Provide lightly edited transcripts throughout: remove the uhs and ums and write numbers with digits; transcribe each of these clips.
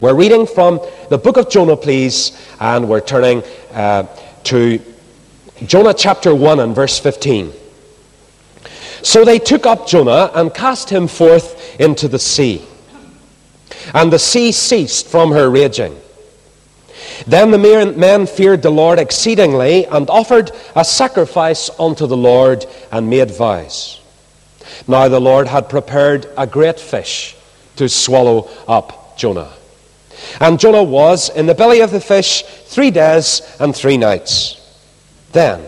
We're reading from the book of Jonah, please, and we're turning to Jonah chapter 1 and verse 15. So they took up Jonah and cast him forth into the sea. And the sea ceased from her raging. Then the men feared the Lord exceedingly, and offered a sacrifice unto the Lord, and made vows. Now the Lord had prepared a great fish to swallow up Jonah. And Jonah was in the belly of the fish 3 days and 3 nights. Then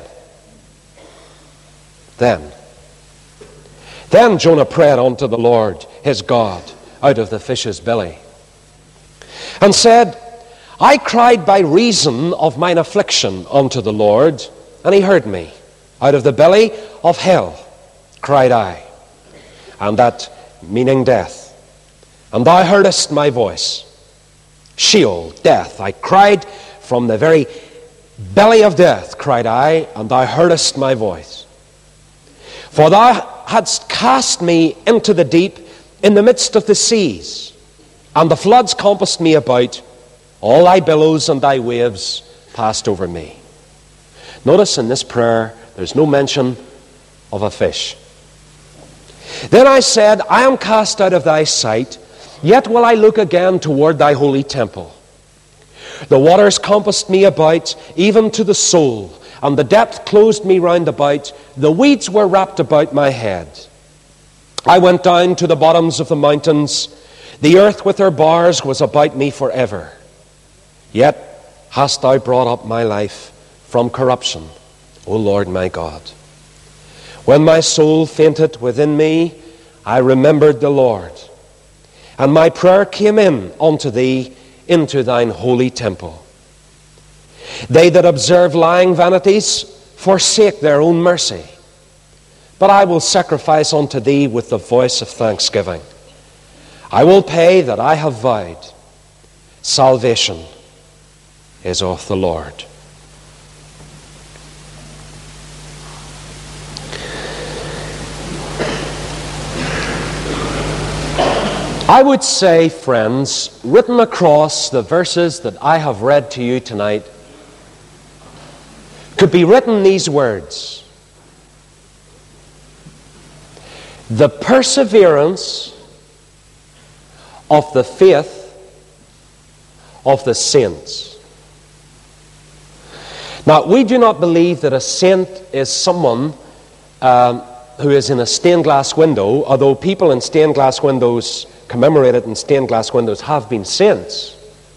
Jonah prayed unto the Lord his God out of the fish's belly, and said, I cried by reason of mine affliction unto the Lord, and he heard me. Out of the belly of hell cried I, and that meaning death. And thou heardest my voice. Sheol, death, I cried from the very belly of death, cried I, and thou heardest my voice. For thou hadst cast me into the deep in the midst of the seas, and the floods compassed me about. All thy billows and thy waves passed over me. Notice in this prayer, there's no mention of a fish. Then I said, I am cast out of thy sight, yet will I look again toward thy holy temple. The waters compassed me about, even to the soul, and the depth closed me round about. The weeds were wrapped about my head. I went down to the bottoms of the mountains. The earth with her bars was about me forever. Yet hast thou brought up my life from corruption, O Lord my God. When my soul fainted within me, I remembered the Lord, and my prayer came in unto thee into thine holy temple. They that observe lying vanities forsake their own mercy, but I will sacrifice unto thee with the voice of thanksgiving. I will pay that I have vowed. Salvation is of the Lord. I would say, friends, written across the verses that I have read to you tonight, could be written these words: the perseverance of the faith of the saints. Now, we do not believe that a saint is someone who is in a stained glass window, although people in stained glass windows, commemorated in stained glass windows, have been saints.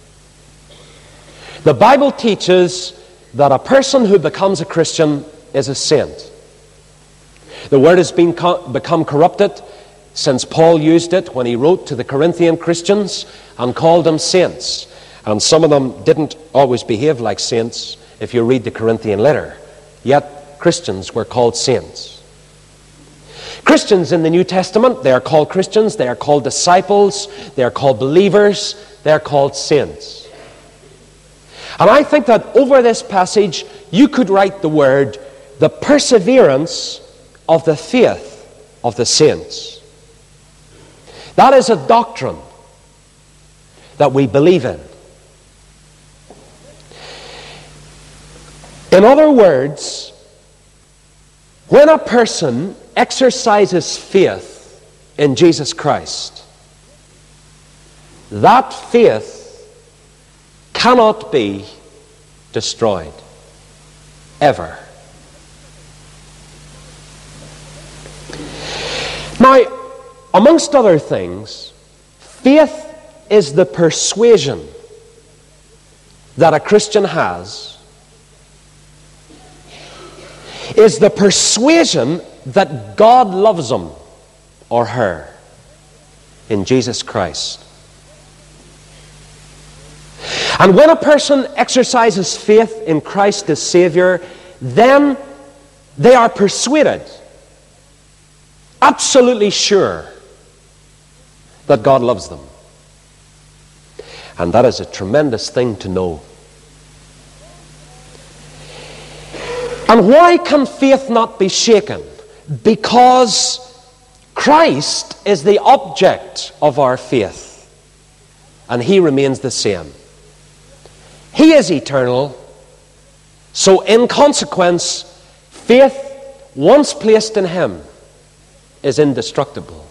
The Bible teaches that a person who becomes a Christian is a saint. The word has become corrupted since Paul used it when he wrote to the Corinthian Christians and called them saints. And some of them didn't always behave like saints if you read the Corinthian letter. Yet Christians were called saints. Christians in the New Testament, they are called Christians, they are called disciples, they are called believers, they are called saints. And I think that over this passage, you could write the word, the perseverance of the faith of the saints. That is a doctrine that we believe in. In other words, when a person exercises faith in Jesus Christ, that faith cannot be destroyed, ever. Now, amongst other things, faith is the persuasion that a Christian has, is the persuasion that God loves him or her in Jesus Christ. And when a person exercises faith in Christ as Savior, then they are persuaded, absolutely sure, that God loves them. And that is a tremendous thing to know. And why can faith not be shaken? Because Christ is the object of our faith. and he remains the same. He is eternal, so in consequence, faith once placed in him is indestructible.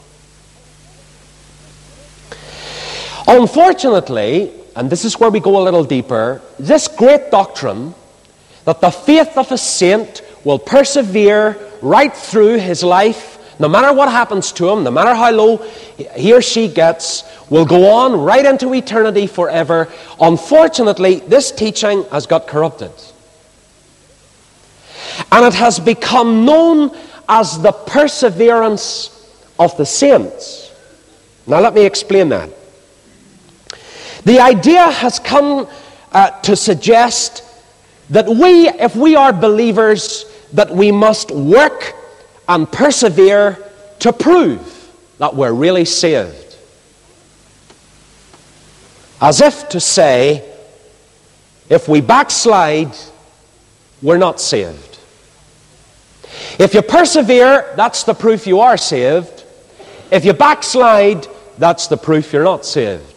Unfortunately, and this is where we go a little deeper, this great doctrine that the faith of a saint will persevere right through his life, no matter what happens to him, no matter how low he or she gets, will go on right into eternity forever. Unfortunately, this teaching has got corrupted. And it has become known as the perseverance of the saints. Now let me explain that. The idea has come to suggest that if we are believers, that we must work and persevere to prove that we're really saved. As if to say, if we backslide, we're not saved. If you persevere, that's the proof you are saved. If you backslide, that's the proof you're not saved.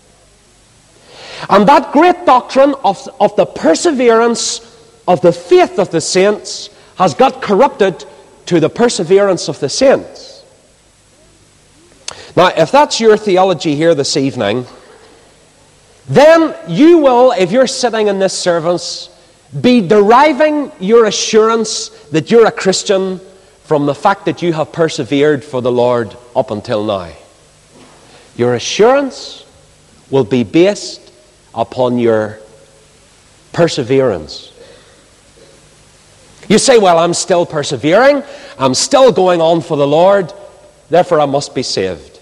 And that great doctrine of the perseverance of the faith of the saints has got corrupted to the perseverance of the saints. Now, if that's your theology here this evening, then you will, if you're sitting in this service, be deriving your assurance that you're a Christian from the fact that you have persevered for the Lord up until now. Your assurance will be based upon your perseverance. You say, well, I'm still persevering, I'm still going on for the Lord, therefore I must be saved.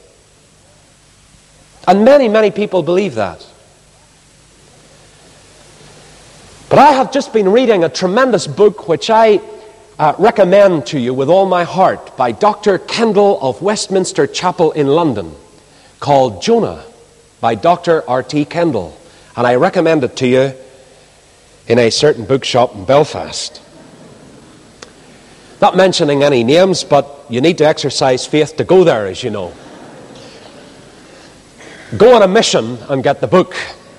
And many, many people believe that. But I have just been reading a tremendous book which I recommend to you with all my heart by Dr. Kendall of Westminster Chapel in London, called Jonah by Dr. R.T. Kendall. And I recommend it to you in a certain bookshop in Belfast. Not mentioning any names, but you need to exercise faith to go there, as you know. Go on a mission and get the book.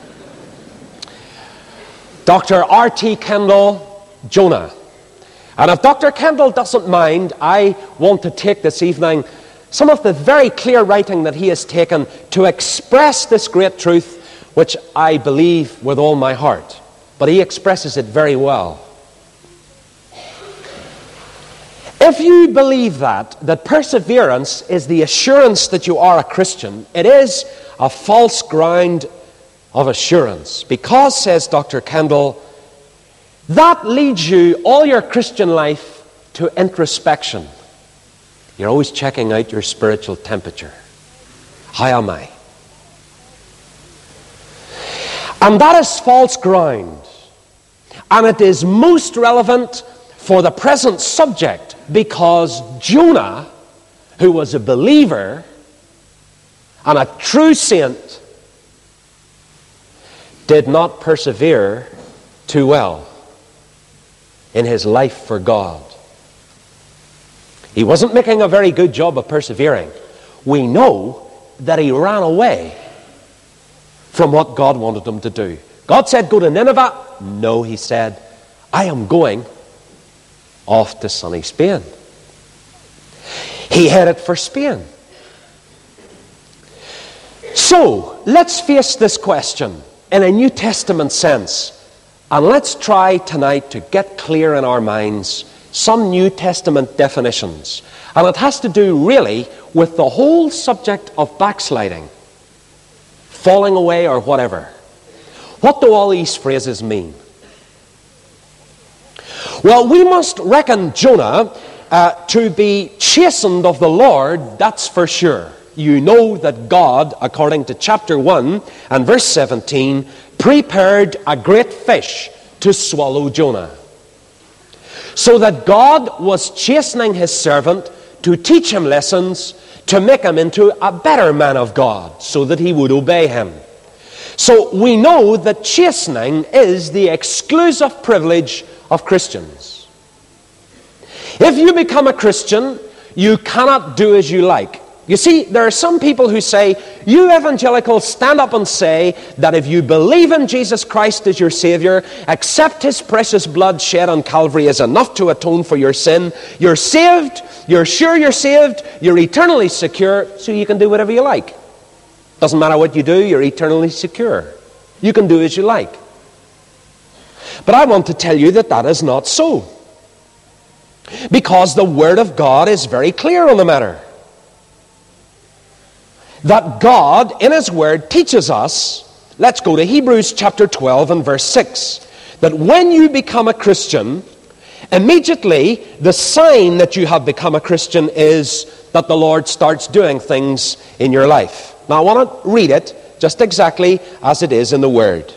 Dr. R.T. Kendall, Jonah. And if Dr. Kendall doesn't mind, I want to take this evening some of the very clear writing that he has taken to express this great truth, which I believe with all my heart. But he expresses it very well. If you believe that perseverance is the assurance that you are a Christian, it is a false ground of assurance. Because, says Dr. Kendall, that leads you all your Christian life to introspection. You're always checking out your spiritual temperature. How am I? And that is false ground. And it is most relevant for the present subject because Jonah, who was a believer and a true saint, did not persevere too well in his life for God. He wasn't making a very good job of persevering. We know that he ran away from what God wanted him to do. God said, go to Nineveh. No, he said, I am going off to sunny Spain. He headed for Spain. So, let's face this question in a New Testament sense. And let's try tonight to get clear in our minds some New Testament definitions. And it has to do really with the whole subject of backsliding, falling away or whatever. What do all these phrases mean? Well, we must reckon Jonah to be chastened of the Lord, that's for sure. You know that God, according to chapter 1 and verse 17, prepared a great fish to swallow Jonah. So that God was chastening his servant to teach him lessons, to make him into a better man of God, so that he would obey him. So we know that chastening is the exclusive privilege of Christians. If you become a Christian, you cannot do as you like. You see, there are some people who say, you evangelicals stand up and say that if you believe in Jesus Christ as your Savior, accept His precious blood shed on Calvary is enough to atone for your sin, you're saved, you're sure you're saved, you're eternally secure, so you can do whatever you like. Doesn't matter what you do, you're eternally secure. You can do as you like. But I want to tell you that that is not so. Because the Word of God is very clear on the matter. That God, in His Word, teaches us, let's go to Hebrews chapter 12 and verse 6, that when you become a Christian, immediately the sign that you have become a Christian is that the Lord starts doing things in your life. Now I want to read it just exactly as it is in the Word.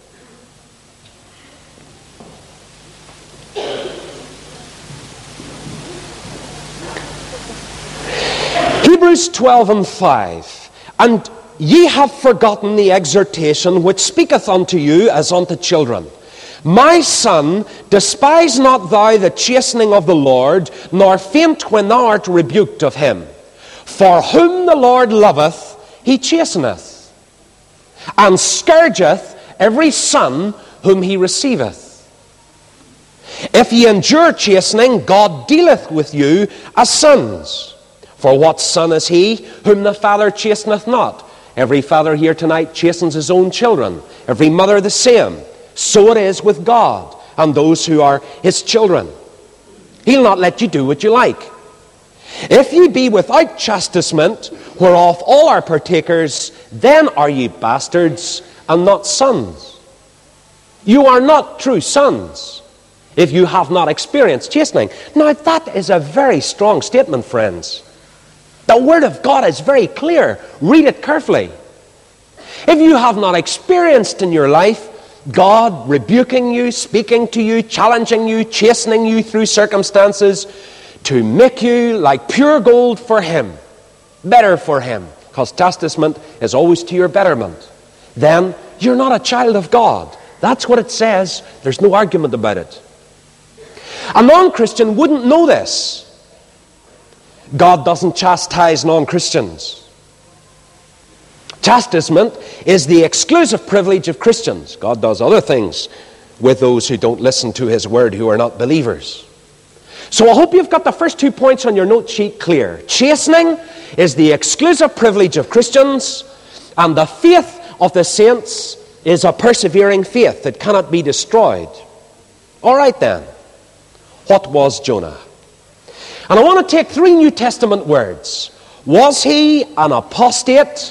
Hebrews 12 and 5. And ye have forgotten the exhortation which speaketh unto you as unto children. My son, despise not thou the chastening of the Lord, nor faint when thou art rebuked of him. For whom the Lord loveth, He chasteneth, and scourgeth every son whom He receiveth. If ye endure chastening, God dealeth with you as sons. For what son is he whom the Father chasteneth not? Every father here tonight chastens his own children. Every mother the same. So it is with God and those who are His children. He'll not let you do what you like. If ye be without chastisement, whereof all are partakers, then are ye bastards and not sons. You are not true sons if you have not experienced chastening. Now that is a very strong statement, friends. The Word of God is very clear. Read it carefully. If you have not experienced in your life God rebuking you, speaking to you, challenging you, chastening you through circumstances to make you like pure gold for Him, better for Him, because chastisement is always to your betterment, then you're not a child of God. That's what it says. There's no argument about it. A non-Christian wouldn't know this. God doesn't chastise non-Christians. Chastisement is the exclusive privilege of Christians. God does other things with those who don't listen to His Word, who are not believers. So I hope you've got the first 2 points on your note sheet clear. Chastening is the exclusive privilege of Christians, and the faith of the saints is a persevering faith that cannot be destroyed. All right then, what was Jonah? And I want to take 3 New Testament words. Was he an apostate?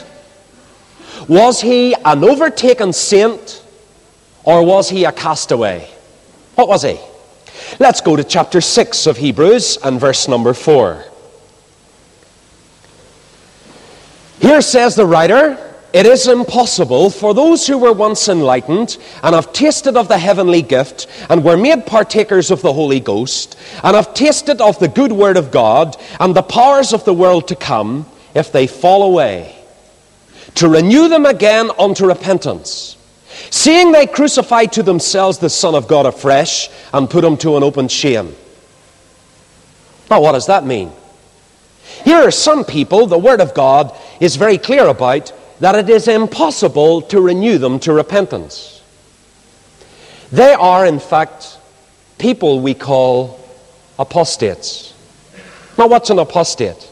Was he an overtaken saint? Or was he a castaway? What was he? Let's go to chapter 6 of Hebrews and verse number 4. Here says the writer, it is impossible for those who were once enlightened and have tasted of the heavenly gift and were made partakers of the Holy Ghost and have tasted of the good word of God and the powers of the world to come, if they fall away, to renew them again unto repentance, seeing they crucify to themselves the Son of God afresh and put Him to an open shame. Now what does that mean? Here are some people the Word of God is very clear about, that it is impossible to renew them to repentance. They are, in fact, people we call apostates. Now, what's an apostate?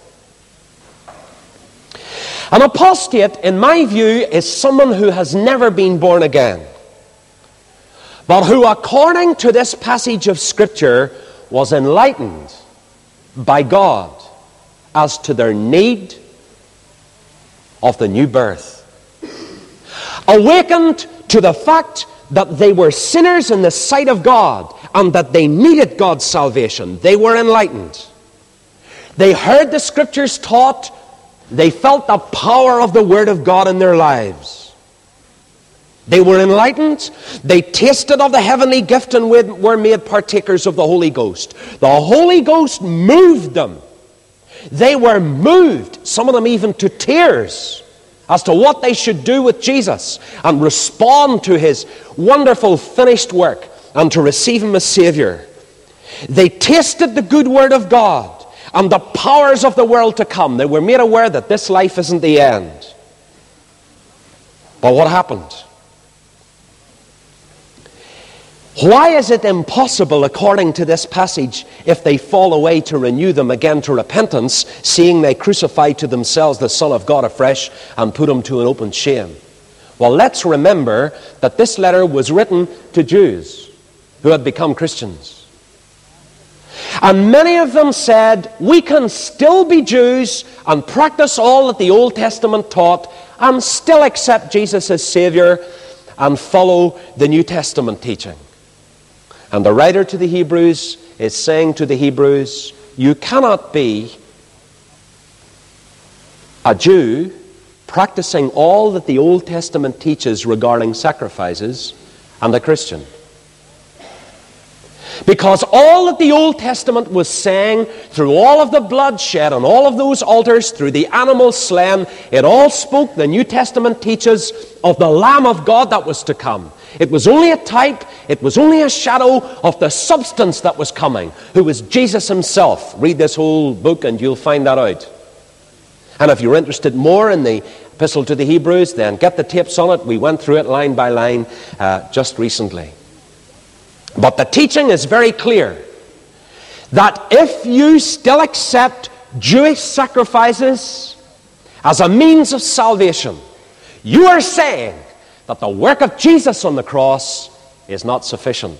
An apostate, in my view, is someone who has never been born again, but who, according to this passage of Scripture, was enlightened by God as to their need of the new birth. Awakened to the fact that they were sinners in the sight of God and that they needed God's salvation. They were enlightened. They heard the Scriptures taught. They felt the power of the Word of God in their lives. They were enlightened. They tasted of the heavenly gift and were made partakers of the Holy Ghost. The Holy Ghost moved them. They were moved, some of them even to tears, as to what they should do with Jesus and respond to His wonderful finished work and to receive Him as Savior. They tasted the good word of God and the powers of the world to come. They were made aware that this life isn't the end. But what happened? Why is it impossible, according to this passage, if they fall away, to renew them again to repentance, seeing they crucify to themselves the Son of God afresh and put him to an open shame? Well, let's remember that this letter was written to Jews who had become Christians. And many of them said, we can still be Jews and practice all that the Old Testament taught and still accept Jesus as Savior and follow the New Testament teaching. And the writer to the Hebrews is saying to the Hebrews, you cannot be a Jew practicing all that the Old Testament teaches regarding sacrifices and a Christian. Because all that the Old Testament was saying, through all of the bloodshed on all of those altars, through the animals slain, it all spoke, the New Testament teaches, of the Lamb of God that was to come. It was only a type, it was only a shadow of the substance that was coming, who was Jesus himself. Read this whole book and you'll find that out. And if you're interested more in the Epistle to the Hebrews, then get the tapes on it. We went through it line by line just recently. But the teaching is very clear that if you still accept Jewish sacrifices as a means of salvation, you are saying that the work of Jesus on the cross is not sufficient.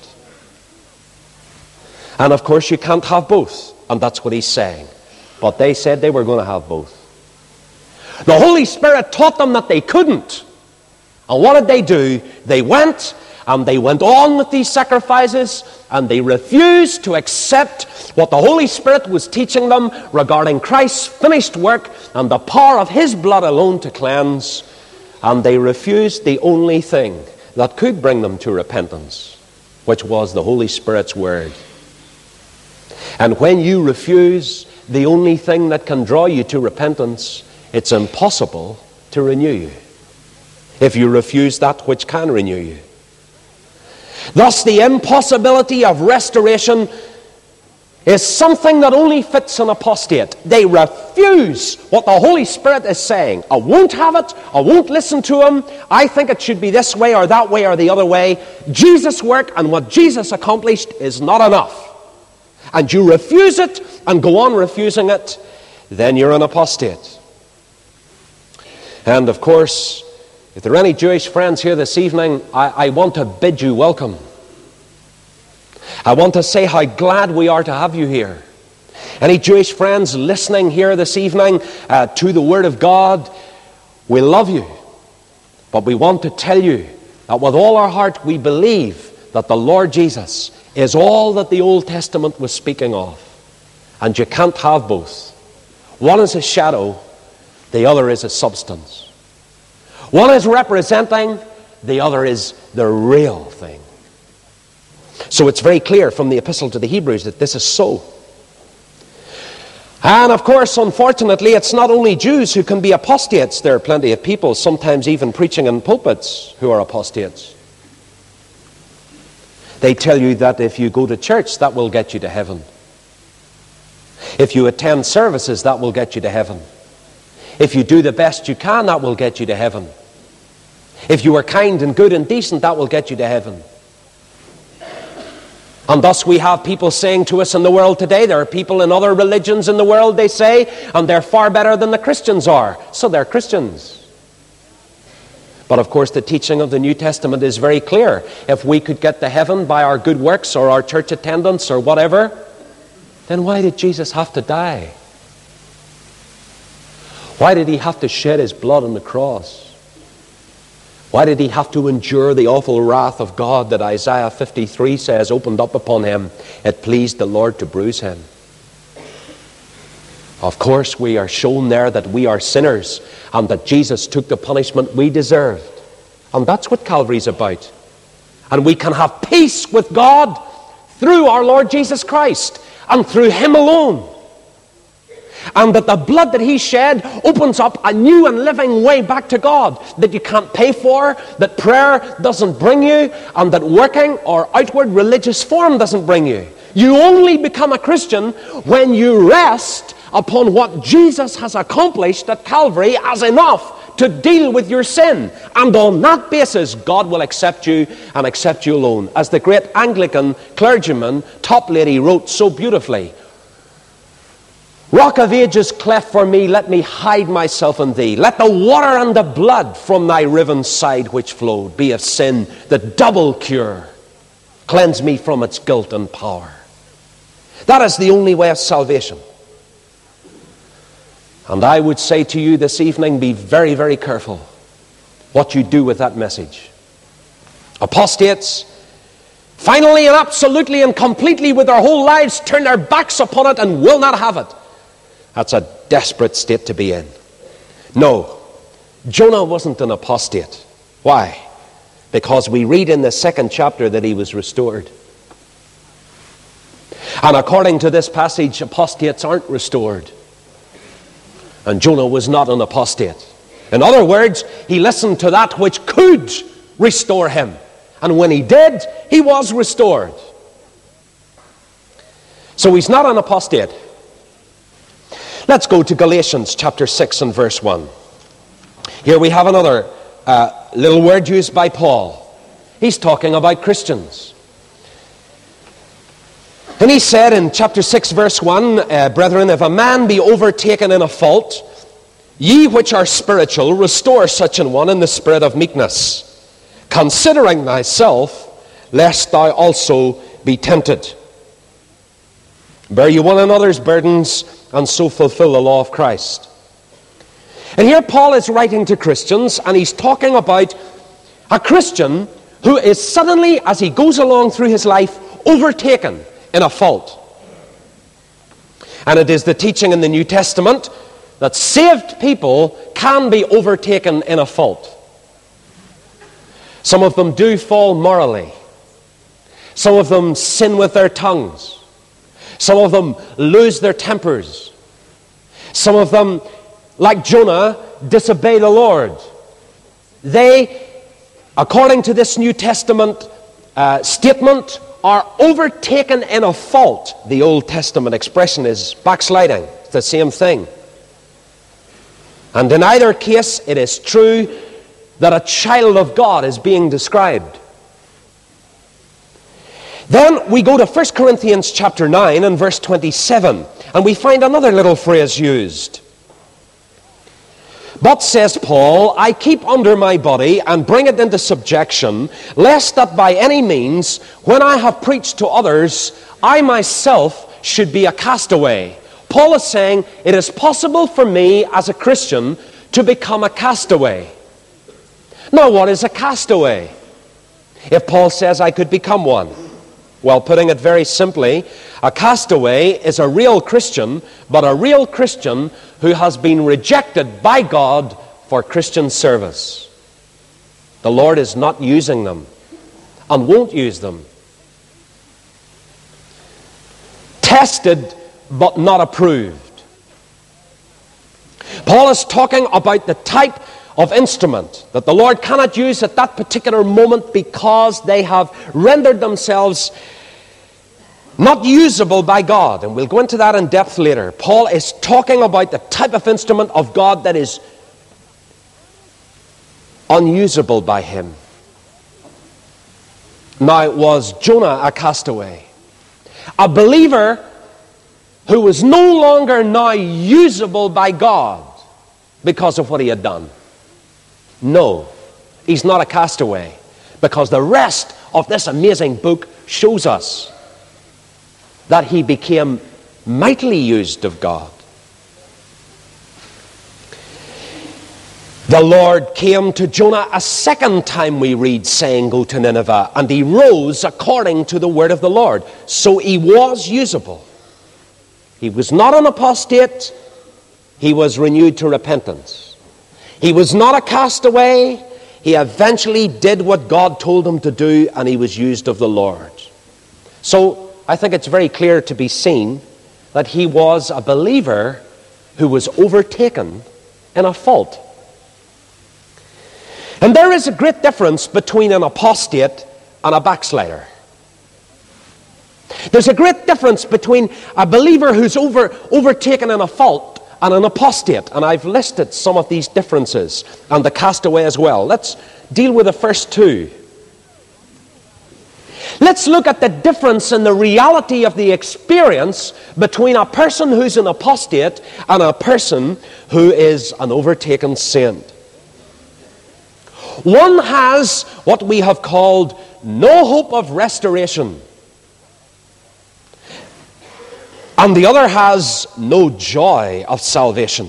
And of course you can't have both, and that's what he's saying. But they said they were going to have both. The Holy Spirit taught them that they couldn't. And what did they do? They went on with these sacrifices, and they refused to accept what the Holy Spirit was teaching them regarding Christ's finished work and the power of his blood alone to cleanse. And they refused the only thing that could bring them to repentance, which was the Holy Spirit's word. And when you refuse the only thing that can draw you to repentance, it's impossible to renew you, if you refuse that which can renew you. Thus, the impossibility of restoration is something that only fits an apostate. They refuse what the Holy Spirit is saying. I won't have it. I won't listen to him. I think it should be this way or that way or the other way. Jesus' work and what Jesus accomplished is not enough. And you refuse it and go on refusing it, then you're an apostate. And of course, if there are any Jewish friends here this evening, I want to bid you welcome. I want to say how glad we are to have you here. Any Jewish friends listening here this evening to the Word of God, we love you. But we want to tell you that with all our heart we believe that the Lord Jesus is all that the Old Testament was speaking of. And you can't have both. One is a shadow, the other is a substance. One is representing, the other is the real thing. So it's very clear from the Epistle to the Hebrews that this is so. And of course, unfortunately, it's not only Jews who can be apostates. There are plenty of people, sometimes even preaching in pulpits, who are apostates. They tell you that if you go to church, that will get you to heaven. If you attend services, that will get you to heaven. If you do the best you can, that will get you to heaven. If you are kind and good and decent, that will get you to heaven. And thus we have people saying to us in the world today, there are people in other religions in the world, they say, and they're far better than the Christians are. So they're Christians. But of course the teaching of the New Testament is very clear. If we could get to heaven by our good works or our church attendance or whatever, then why did Jesus have to die? Why did he have to shed his blood on the cross? Why did he have to endure the awful wrath of God that Isaiah 53 says opened up upon him? It pleased the Lord to bruise him. Of course, we are shown there that we are sinners and that Jesus took the punishment we deserved. And that's what Calvary's about. And we can have peace with God through our Lord Jesus Christ and through him alone. And that the blood that he shed opens up a new and living way back to God that you can't pay for, that prayer doesn't bring you, and that working or outward religious form doesn't bring you. You only become a Christian when you rest upon what Jesus has accomplished at Calvary as enough to deal with your sin. And on that basis, God will accept you and accept you alone. As the great Anglican clergyman Toplady wrote so beautifully, Rock of Ages, cleft for me, let me hide myself in thee. Let the water and the blood from thy riven side which flowed be of sin the double cure. Cleanse me from its guilt and power. That is the only way of salvation. And I would say to you this evening, be very, very careful what you do with that message. Apostates, finally and absolutely and completely with their whole lives, turn their backs upon it and will not have it. That's a desperate state to be in. No, Jonah wasn't an apostate. Why? Because we read in the 2nd chapter that he was restored. And according to this passage, apostates aren't restored. And Jonah was not an apostate. In other words, he listened to that which could restore him. And when he did, he was restored. So he's not an apostate. Let's go to Galatians chapter 6 and verse 1. Here we have another little word used by Paul. He's talking about Christians. And he said in chapter 6 verse 1, Brethren, if a man be overtaken in a fault, ye which are spiritual, restore such an one in the spirit of meekness, considering thyself, lest thou also be tempted. Bear you one another's burdens, and so fulfill the law of Christ. And here Paul is writing to Christians, and he's talking about a Christian who is suddenly, as he goes along through his life, overtaken in a fault. And it is the teaching in the New Testament that saved people can be overtaken in a fault. Some of them do fall morally. Some of them sin with their tongues. Some of them lose their tempers. Some of them, like Jonah, disobey the Lord. They, according to this New Testament statement, are overtaken in a fault. The Old Testament expression is backsliding. It's the same thing. And in either case, it is true that a child of God is being described. Then we go to 1 Corinthians chapter 9 and verse 27, and we find another little phrase used. But, says Paul, I keep under my body and bring it into subjection, lest that by any means, when I have preached to others, I myself should be a castaway. Paul is saying, it is possible for me as a Christian to become a castaway. Now, what is a castaway? If Paul says I could become one. Well, putting it very simply, a castaway is a real Christian, but a real Christian who has been rejected by God for Christian service. The Lord is not using them and won't use them. Tested, but not approved. Paul is talking about the type of instrument that the Lord cannot use at that particular moment because they have rendered themselves not usable by God. And we'll go into that in depth later. Paul is talking about the type of instrument of God that is unusable by him. Now, was Jonah a castaway? A believer who was no longer now usable by God because of what he had done? No, he's not a castaway, because the rest of this amazing book shows us that he became mightily used of God. The Lord came to Jonah a second time, we read, saying, Go to Nineveh, and he rose according to the word of the Lord. So he was usable. He was not an apostate. He was renewed to repentance. He was not a castaway. He eventually did what God told him to do, and he was used of the Lord. So I think it's very clear to be seen that he was a believer who was overtaken in a fault. And there is a great difference between an apostate and a backslider. There's a great difference between a believer who's overtaken in a fault and an apostate. And I've listed some of these differences, and the castaway as well. Let's deal with the first two. Let's look at the difference in the reality of the experience between a person who's an apostate and a person who is an overtaken saint. One has what we have called no hope of restoration, and the other has no joy of salvation.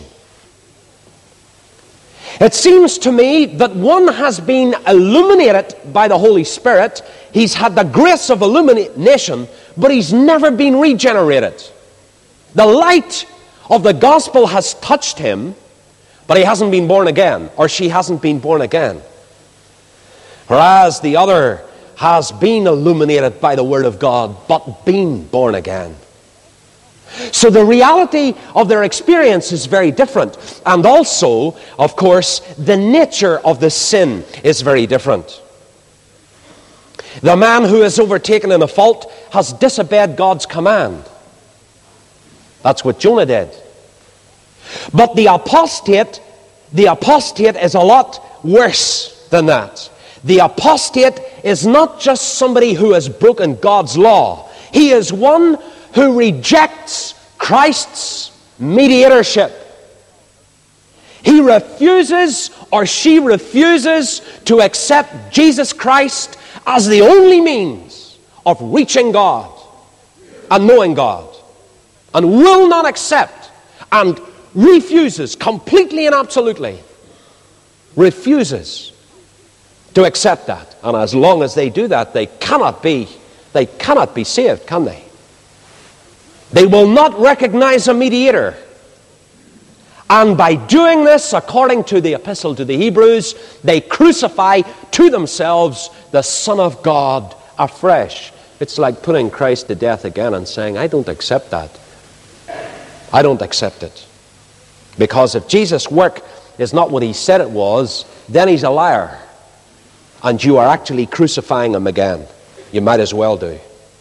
It seems to me that one has been illuminated by the Holy Spirit. He's had the grace of illumination, but he's never been regenerated. The light of the gospel has touched him, but he hasn't been born again, or she hasn't been born again. Whereas the other has been illuminated by the Word of God, but been born again. So the reality of their experience is very different. And also, of course, the nature of the sin is very different. The man who is overtaken in a fault has disobeyed God's command. That's what Jonah did. But the apostate is a lot worse than that. The apostate is not just somebody who has broken God's law. He is one who rejects Christ's mediatorship. He refuses, or she refuses, to accept Jesus Christ as the only means of reaching God and knowing God, and will not accept, and refuses completely and absolutely, refuses to accept that. And as long as they do that, they cannot be saved, can they? They will not recognize a mediator. And by doing this, according to the epistle to the Hebrews, they crucify to themselves the Son of God afresh. It's like putting Christ to death again and saying, I don't accept that. I don't accept it. Because if Jesus' work is not what he said it was, then he's a liar. And you are actually crucifying him again. You might as well do.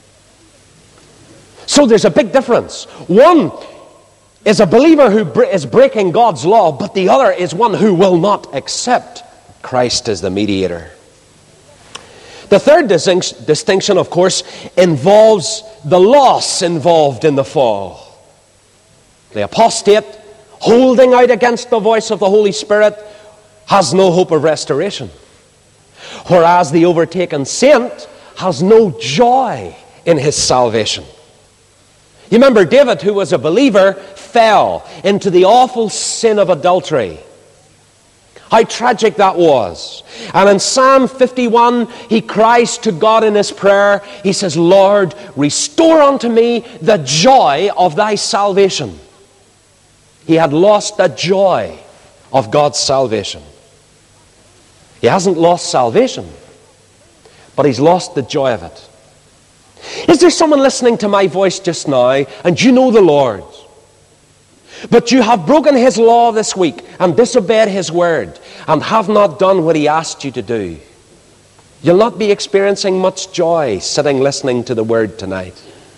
So there's a big difference. One is a believer who is breaking God's law, but the other is one who will not accept Christ as the mediator. The third distinction, of course, involves the loss involved in the fall. The apostate, holding out against the voice of the Holy Spirit, has no hope of restoration. Whereas the overtaken saint has no joy in his salvation. You remember David, who was a believer, fell into the awful sin of adultery. How tragic that was. And in Psalm 51, he cries to God in his prayer. He says, Lord, restore unto me the joy of thy salvation. He had lost the joy of God's salvation. He hasn't lost salvation, but he's lost the joy of it. Is there someone listening to my voice just now, and you know the Lord, but you have broken his law this week and disobeyed his word and have not done what he asked you to do? You'll not be experiencing much joy sitting listening to the word tonight.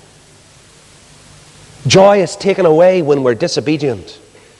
Joy is taken away when we're disobedient.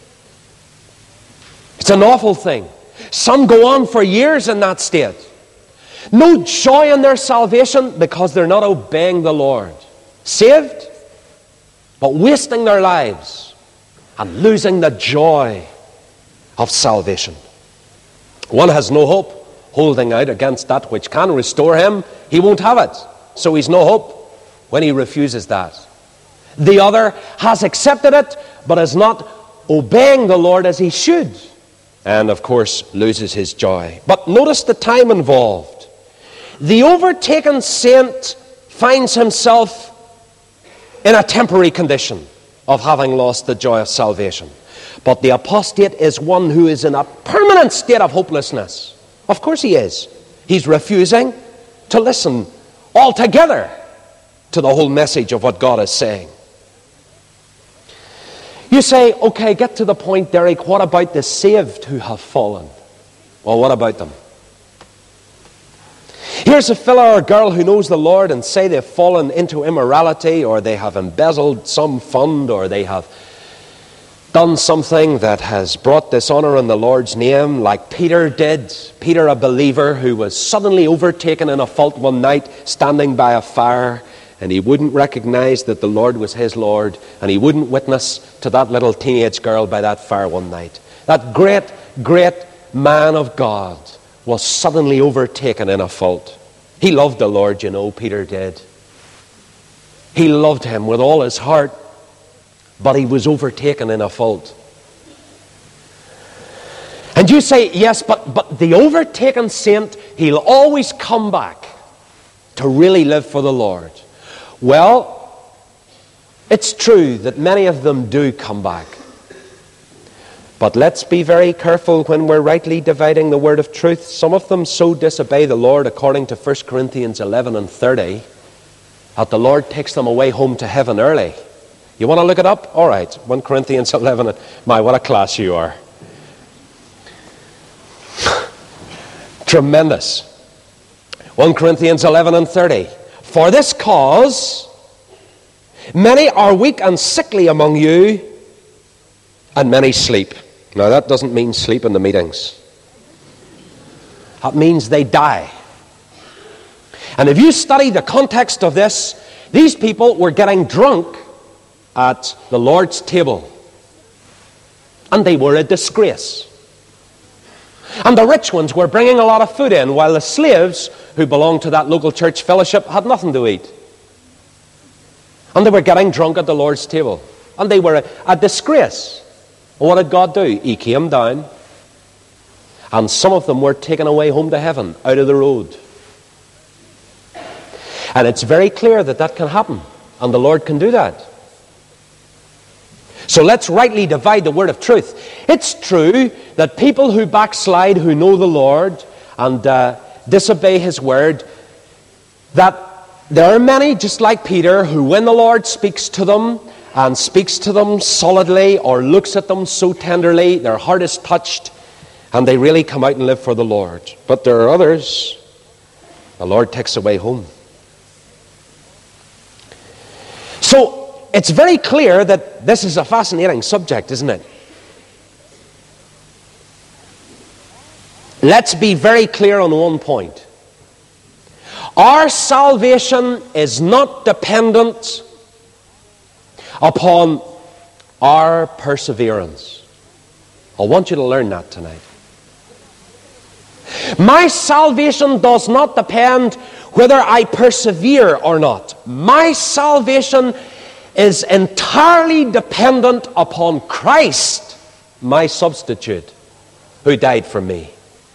It's an awful thing. Some go on for years in that state. No joy in their salvation because they're not obeying the Lord. Saved, but wasting their lives and losing the joy of salvation. One has no hope, holding out against that which can restore him. He won't have it, so he's no hope when he refuses that. The other has accepted it, but is not obeying the Lord as he should, and of course loses his joy. But notice the time involved. The overtaken saint finds himself in a temporary condition of having lost the joy of salvation. But the apostate is one who is in a permanent state of hopelessness. Of course he is. He's refusing to listen altogether to the whole message of what God is saying. You say, okay, get to the point, Derek. What about the saved who have fallen? Well, what about them? Here's a fellow or girl who knows the Lord and say they've fallen into immorality, or they have embezzled some fund, or they have done something that has brought dishonor in the Lord's name, like Peter did. Peter, a believer who was suddenly overtaken in a fault one night, standing by a fire, and he wouldn't recognize that the Lord was his Lord, and he wouldn't witness to that little teenage girl by that fire one night. That great, great man of God was suddenly overtaken in a fault. He loved the Lord, you know, Peter did. He loved him with all his heart, but he was overtaken in a fault. And you say, yes, but the overtaken saint, he'll always come back to really live for the Lord. Well, it's true that many of them do come back. But let's be very careful when we're rightly dividing the word of truth. Some of them so disobey the Lord, according to 1 Corinthians 11 and 30, that the Lord takes them away home to heaven early. You want to look it up? All right, 1 Corinthians 11. My, what a class you are. Tremendous. 1 Corinthians 11 and 30. For this cause, many are weak and sickly among you, and many sleep. Now that doesn't mean sleep in the meetings. That means they die. And if you study the context of this, these people were getting drunk at the Lord's table. And they were a disgrace. And the rich ones were bringing a lot of food in, while the slaves who belonged to that local church fellowship had nothing to eat. And they were getting drunk at the Lord's table. And they were a disgrace. And what did God do? He came down, and some of them were taken away home to heaven, out of the road. And it's very clear that that can happen, and the Lord can do that. So let's rightly divide the word of truth. It's true that people who backslide, who know the Lord, and disobey His word, that there are many, just like Peter, who when the Lord speaks to them, and speaks to them solidly, or looks at them so tenderly, their heart is touched, and they really come out and live for the Lord. But there are others the Lord takes away home. So it's very clear that this is a fascinating subject, isn't it? Let's be very clear on one point. Our salvation is not dependent upon our perseverance. I want you to learn that tonight. My salvation does not depend whether I persevere or not. My salvation is entirely dependent upon Christ, my substitute, who died for me.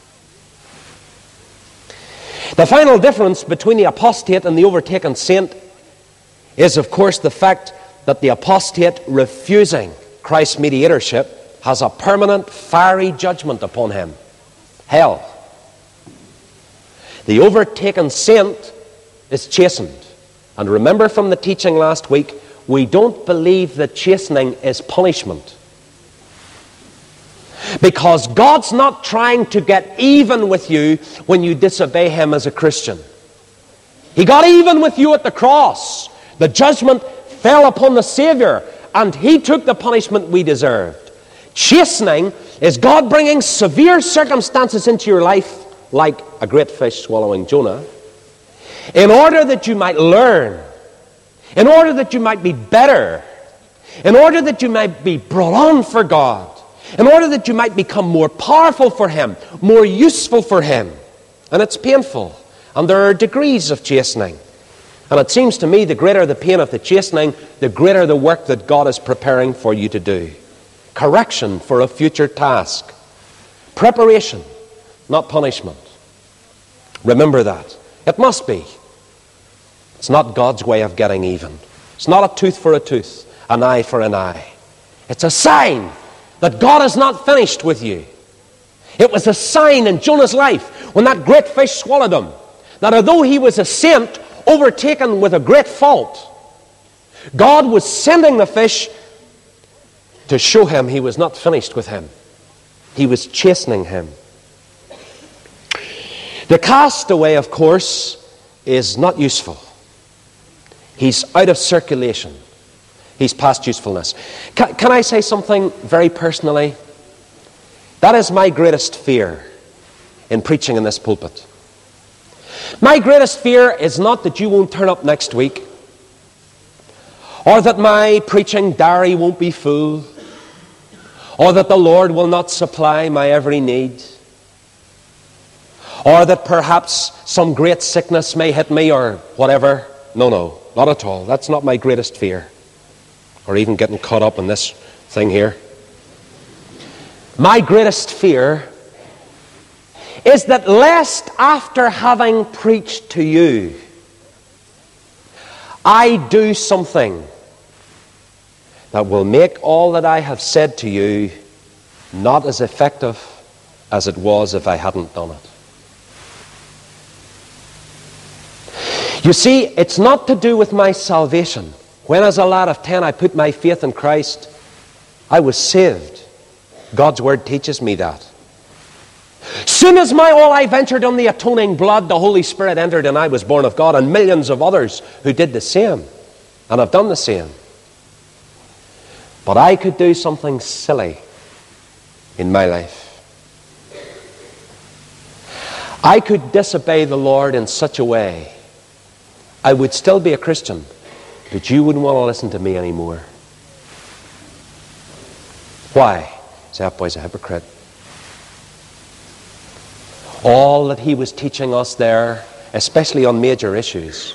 The final difference between the apostate and the overtaken saint is, of course, the fact that the apostate, refusing Christ's mediatorship, has a permanent fiery judgment upon him. Hell. The overtaken saint is chastened. And remember from the teaching last week, we don't believe that chastening is punishment. Because God's not trying to get even with you when you disobey Him as a Christian. He got even with you at the cross. The judgment fell upon the Savior, and He took the punishment we deserved. Chastening is God bringing severe circumstances into your life, like a great fish swallowing Jonah, in order that you might learn, in order that you might be better, in order that you might be brought on for God, in order that you might become more powerful for Him, more useful for Him. And it's painful, and there are degrees of chastening. And it seems to me the greater the pain of the chastening, the greater the work that God is preparing for you to do. Correction for a future task. Preparation, not punishment. Remember that. It must be. It's not God's way of getting even. It's not a tooth for a tooth, an eye for an eye. It's a sign that God is not finished with you. It was a sign in Jonah's life when that great fish swallowed him, that although he was a saint, overtaken with a great fault, God was sending the fish to show him He was not finished with him. He was chastening him. The castaway, of course, is not useful. He's out of circulation. He's past usefulness. Can I say something very personally? That is my greatest fear in preaching in this pulpit. My greatest fear is not that you won't turn up next week, or that my preaching diary won't be full, or that the Lord will not supply my every need, or that perhaps some great sickness may hit me or whatever. No, not at all. That's not my greatest fear, or even getting caught up in this thing here. My greatest fear is that lest after having preached to you, I do something that will make all that I have said to you not as effective as it was if I hadn't done it. You see, it's not to do with my salvation. When as a lad of 10 I put my faith in Christ, I was saved. God's Word teaches me that. Soon as my all life entered on the atoning blood, the Holy Spirit entered and I was born of God, and millions of others who did the same and have done the same. But I could do something silly in my life. I could disobey the Lord in such a way I would still be a Christian, but you wouldn't want to listen to me anymore. Why? Say, that boy's a hypocrite. All that he was teaching us there, especially on major issues,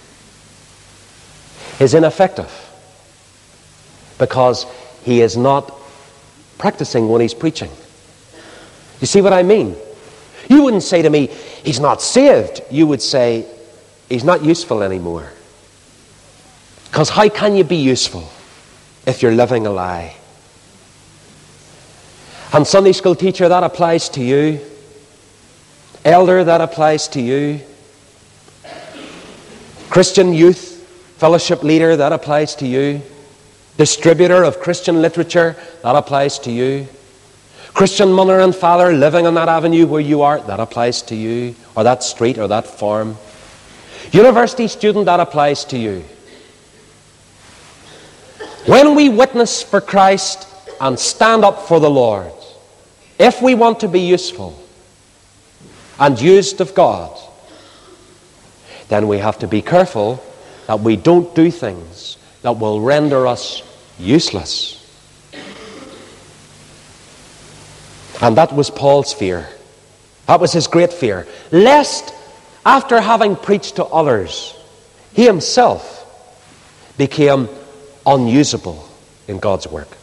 is ineffective because he is not practicing what he's preaching. You see what I mean? You wouldn't say to me, he's not saved. You would say, he's not useful anymore. Because how can you be useful if you're living a lie? And Sunday school teacher, that applies to you. Elder, that applies to you. Christian youth fellowship leader, that applies to you. Distributor of Christian literature, that applies to you. Christian mother and father living on that avenue where you are, that applies to you. Or that street or that farm. University student, that applies to you. When we witness for Christ and stand up for the Lord, if we want to be useful and used of God, then we have to be careful that we don't do things that will render us useless. And that was Paul's fear. That was his great fear. Lest, after having preached to others, he himself became unusable in God's work.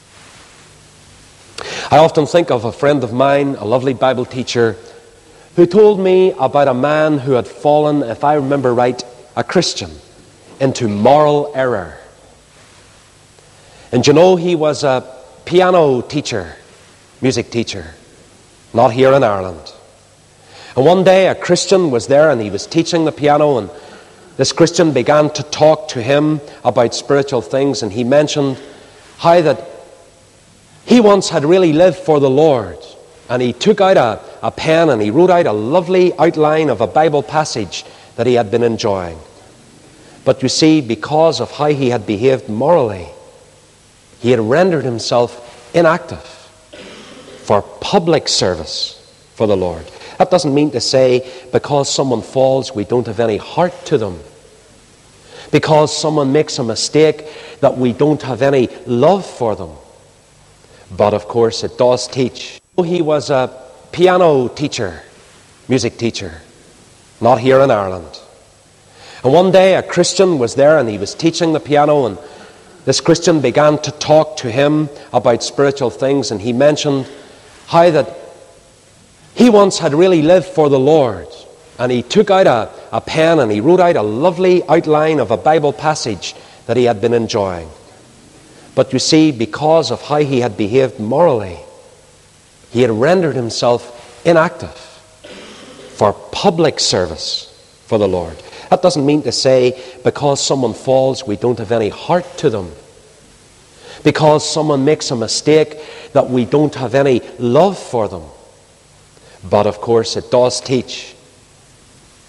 I often think of a friend of mine, a lovely Bible teacher, who told me about a man who had fallen, if I remember right, a Christian, into moral error. And you know, he was a piano teacher, music teacher, not here in Ireland. And one day a Christian was there and he was teaching the piano, and this Christian began to talk to him about spiritual things, and he mentioned how that he once had really lived for the Lord. And he took out a pen and he wrote out a lovely outline of a Bible passage that he had been enjoying. But you see, because of how he had behaved morally, he had rendered himself inactive for public service for the Lord. That doesn't mean to say because someone falls we don't have any heart to them. Because someone makes a mistake that we don't have any love for them. But of course it does teach. He was a piano teacher, music teacher, not here in Ireland. And one day a Christian was there and he was teaching the piano, and this Christian began to talk to him about spiritual things, and he mentioned how that he once had really lived for the Lord. And he took out a pen and he wrote out a lovely outline of a Bible passage that he had been enjoying. But you see, because of how he had behaved morally, he had rendered himself inactive for public service for the Lord. That doesn't mean to say because someone falls we don't have any heart to them. Because someone makes a mistake that we don't have any love for them. But of course it does teach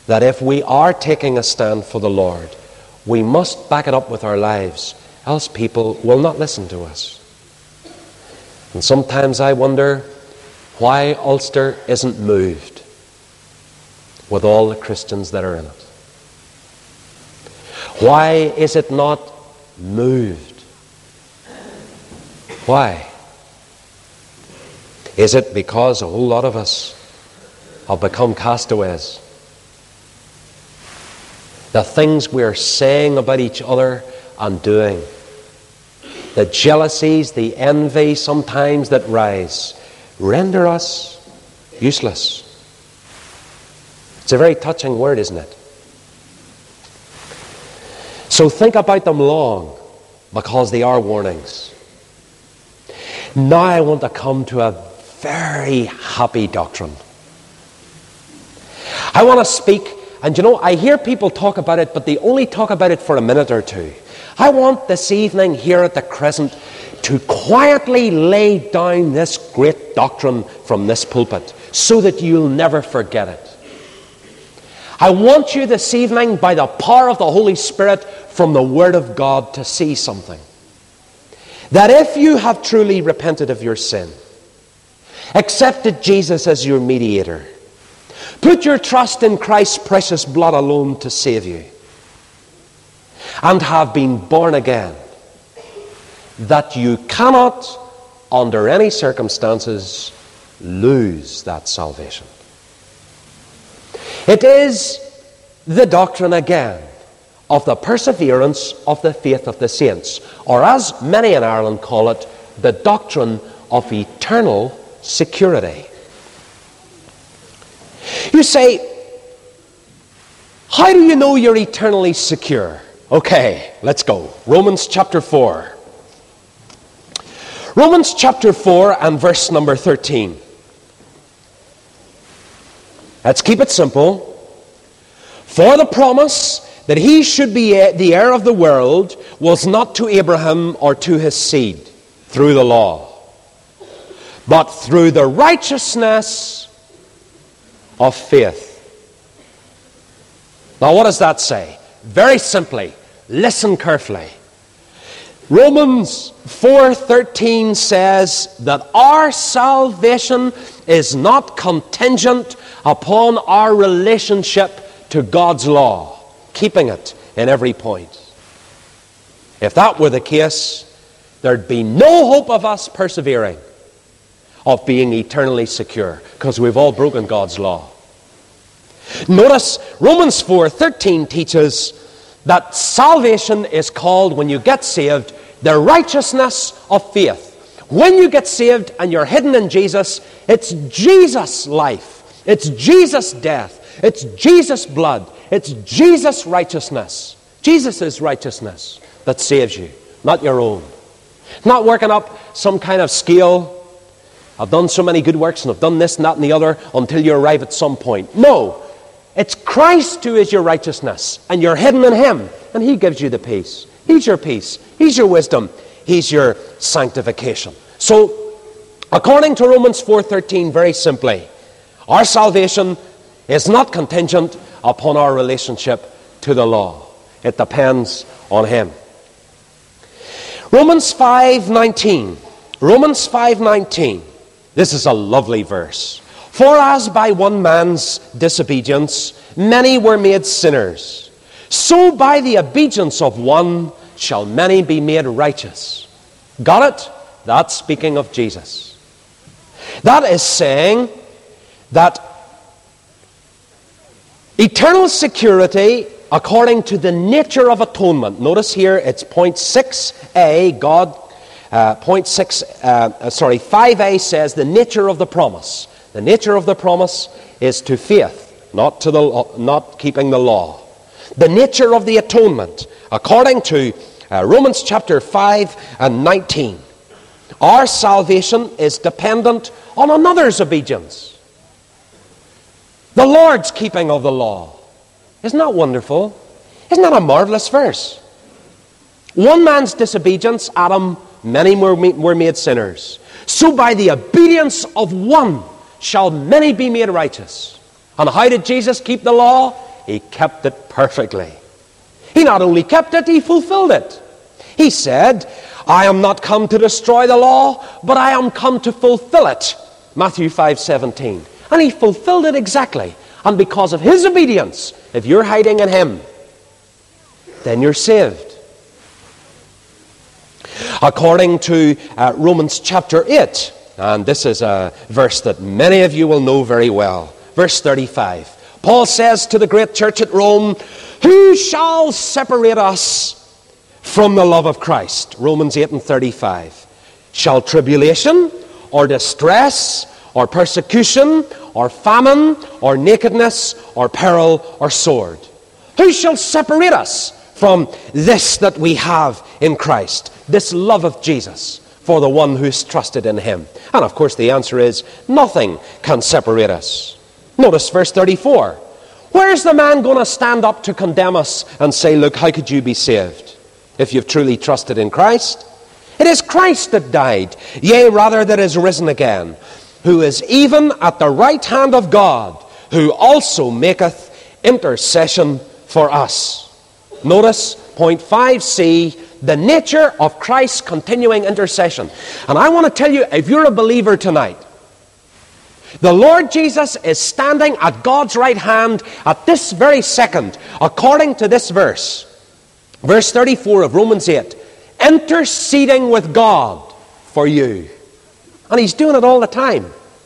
that if we are taking a stand for the Lord, we must back it up with our lives, else people will not listen to us. And sometimes I wonder why Ulster isn't moved with all the Christians that are in it. Why is it not moved? Why? Is it because a whole lot of us have become castaways? The things we're saying about each other and doing, the jealousies, the envy sometimes that rise, render us useless. It's a very touching word, isn't it? So think about them long, because they are warnings. Now I want to come to a very happy doctrine. I want to speak, and I hear people talk about it, but they only talk about it for a minute or two. I want this evening here at the Crescent to quietly lay down this great doctrine from this pulpit so that you'll never forget it. I want you this evening, by the power of the Holy Spirit from the Word of God, to see something. That if you have truly repented of your sin, accepted Jesus as your mediator, put your trust in Christ's precious blood alone to save you, and have been born again, that you cannot, under any circumstances, lose that salvation. It is the doctrine again of the perseverance of the faith of the saints, or as many in Ireland call it, the doctrine of eternal security. You say, how do you know you're eternally secure? Okay, let's go. Romans chapter 4. Romans chapter 4 and verse number 13. Let's keep it simple. For the promise that he should be the heir of the world was not to Abraham or to his seed through the law, but through the righteousness of faith. Now what does that say? Very simply, listen carefully. Romans 4:13 says that our salvation is not contingent upon our relationship to God's law, keeping it in every point. If that were the case, there'd be no hope of us persevering, of being eternally secure, because we've all broken God's law. Notice Romans 4:13 teaches that salvation is called, when you get saved, the righteousness of faith. When you get saved and you're hidden in Jesus, it's Jesus' life, it's Jesus' death, it's Jesus' blood, it's Jesus' righteousness, Jesus' righteousness that saves you, not your own. Not working up some kind of scale. I've done so many good works and I've done this and that and the other until you arrive at some point. No, it's Christ who is your righteousness, and you're hidden in Him, and He gives you the peace. He's your peace. He's your wisdom. He's your sanctification. So, according to Romans 4:13, very simply, our salvation is not contingent upon our relationship to the law. It depends on Him. Romans 5:19. Romans 5:19. This is a lovely verse. For as by one man's disobedience many were made sinners, so by the obedience of one shall many be made righteous. Got it? That's speaking of Jesus. That is saying that eternal security, according to the nature of atonement. Notice here it's point 6a. 5a says the nature of the promise. The nature of the promise is to faith, not keeping the law. The nature of the atonement, according to Romans chapter 5 and 19. Our salvation is dependent on another's obedience. The Lord's keeping of the law. Isn't that wonderful? Isn't that a marvelous verse? One man's disobedience, Adam, many were made sinners. So by the obedience of one shall many be made righteous. And how did Jesus keep the law? He kept it perfectly. He not only kept it, he fulfilled it. He said, I am not come to destroy the law, but I am come to fulfill it. Matthew 5:17. And he fulfilled it exactly. And because of his obedience, if you're hiding in him, then you're saved. According to Romans chapter 8, and this is a verse that many of you will know very well, verse 35. Paul says to the great church at Rome, who shall separate us from the love of Christ? Romans 8:35. Shall tribulation, or distress, or persecution, or famine, or nakedness, or peril, or sword? Who shall separate us from this that we have in Christ? This love of Jesus for the one who's trusted in him. And of course the answer is, nothing can separate us. Notice verse 34. Where's the man going to stand up to condemn us and say, look, how could you be saved if you've truly trusted in Christ? It is Christ that died, yea, rather that is risen again, who is even at the right hand of God, who also maketh intercession for us. Notice point 5c, the nature of Christ's continuing intercession. And I want to tell you, if you're a believer tonight, the Lord Jesus is standing at God's right hand at this very second, according to this verse. Verse 34 of Romans 8, interceding with God for you. And he's doing it all the time.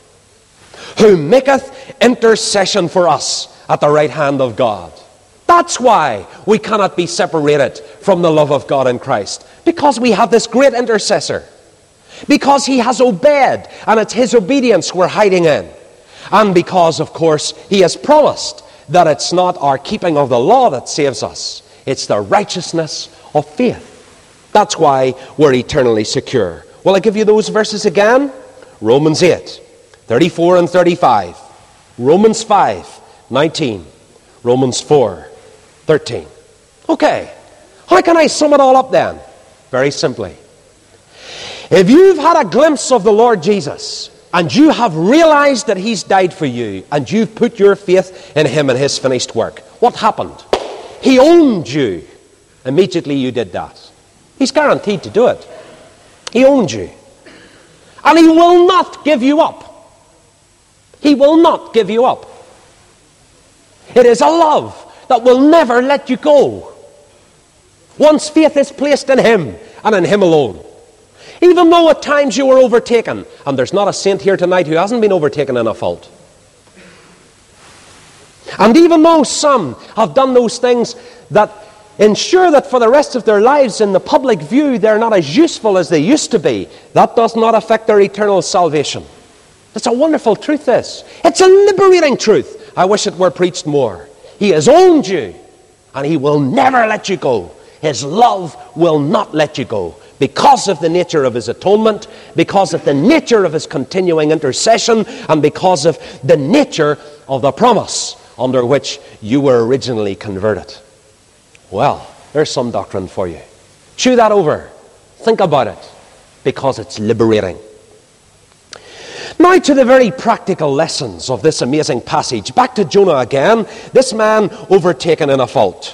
Who maketh intercession for us at the right hand of God. That's why we cannot be separated from the love of God in Christ. Because we have this great intercessor. Because he has obeyed, and it's his obedience we're hiding in. And because, of course, he has promised that it's not our keeping of the law that saves us. It's the righteousness of faith. That's why we're eternally secure. Will I give you those verses again? Romans 8, 34 and 35. Romans 5, 19. Romans 4, 13. Okay, how can I sum it all up then? Very simply. If you've had a glimpse of the Lord Jesus, and you have realized that he's died for you, and you've put your faith in him and his finished work, what happened? He owned you. Immediately you did that. He's guaranteed to do it. He owned you. And he will not give you up. He will not give you up. It is a love that will never let you go. Once faith is placed in him and in him alone. Even though at times you were overtaken, and there's not a saint here tonight who hasn't been overtaken in a fault. And even though some have done those things that ensure that for the rest of their lives in the public view they're not as useful as they used to be, that does not affect their eternal salvation. It's a wonderful truth, this. It's a liberating truth. I wish it were preached more. He has owned you, and he will never let you go. His love will not let you go. Because of the nature of his atonement, because of the nature of his continuing intercession, and because of the nature of the promise under which you were originally converted. Well, there's some doctrine for you. Chew that over. Think about it, because it's liberating. Now to the very practical lessons of this amazing passage. Back to Jonah again, this man overtaken in a fault.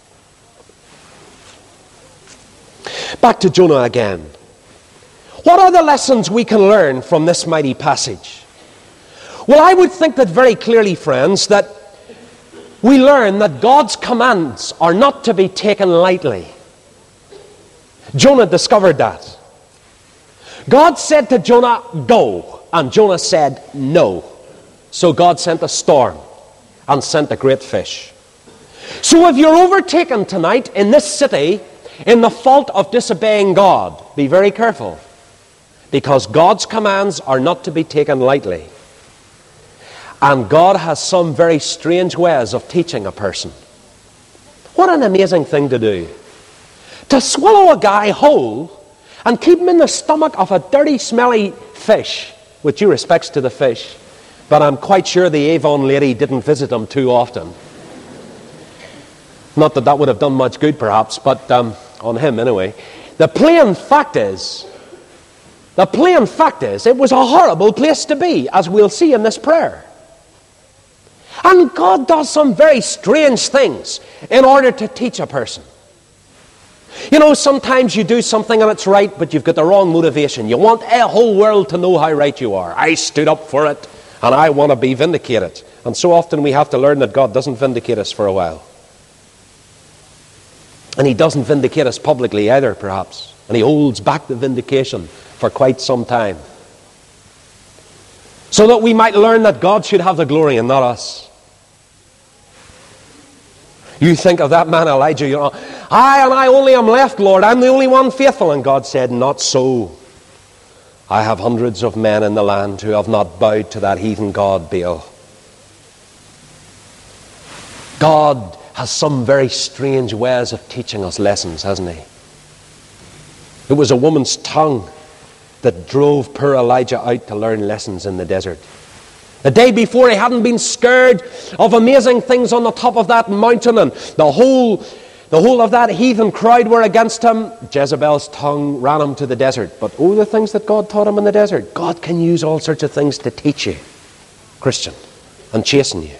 Back to Jonah again. What are the lessons we can learn from this mighty passage? Well, I would think that very clearly, friends, that we learn that God's commands are not to be taken lightly. Jonah discovered that. God said to Jonah, go. And Jonah said, no. So God sent a storm and sent a great fish. So if you're overtaken tonight in this city in the fault of disobeying God, be very careful, because God's commands are not to be taken lightly. And God has some very strange ways of teaching a person. What an amazing thing to do. To swallow a guy whole and keep him in the stomach of a dirty, smelly fish, with due respects to the fish, but I'm quite sure the Avon lady didn't visit him too often. Not that that would have done much good, perhaps, but on him anyway. The plain fact is, it was a horrible place to be, as we'll see in this prayer. And God does some very strange things in order to teach a person. You know, sometimes you do something and it's right, but you've got the wrong motivation. You want a whole world to know how right you are. I stood up for it, and I want to be vindicated. And so often we have to learn that God doesn't vindicate us for a while. And He doesn't vindicate us publicly either, perhaps. And He holds back the vindication for quite some time, so that we might learn that God should have the glory and not us. You think of that man Elijah, you know, I only am left, Lord. I'm the only one faithful. And God said, not so. I have hundreds of men in the land who have not bowed to that heathen god Baal. God has some very strange ways of teaching us lessons, hasn't He? It was a woman's tongue that drove poor Elijah out to learn lessons in the desert. The day before, he hadn't been scared of amazing things on the top of that mountain, and the whole of that heathen crowd were against him. Jezebel's tongue ran him to the desert. But oh, the things that God taught him in the desert. God can use all sorts of things to teach you, Christian, and chasten you.